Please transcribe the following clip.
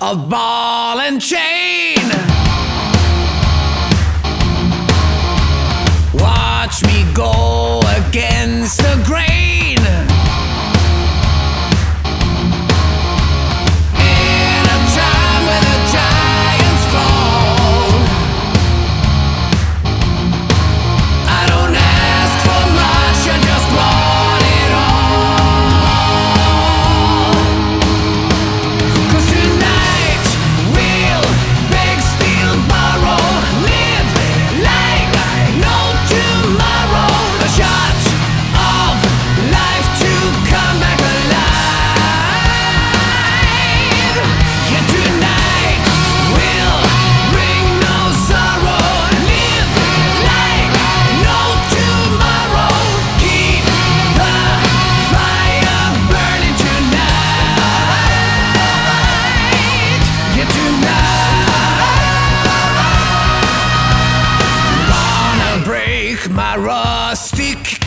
of ball and chain. Watch me go against the grain. In a time where the giants fall, I don't ask for much, I just want it all. 'Cause tonight we'll beg, steal, borrow, live like no tomorrow. A shot of life to come back alive. Yeah, tonight we'll bring no sorrow. Live like no tomorrow. Keep the fire burning tonight. Yeah, tonight. Gonna break my rusty